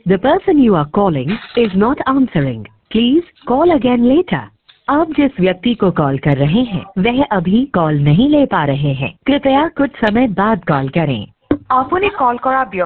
The person you are calling is not answering. Please call again later. आप जिस व्यक्ति को कॉल कर रहे हैं वह अभी कॉल नहीं ले पा रहे हैं। कृपया कुछ समय बाद कॉल करें। আপুনি কল কৰা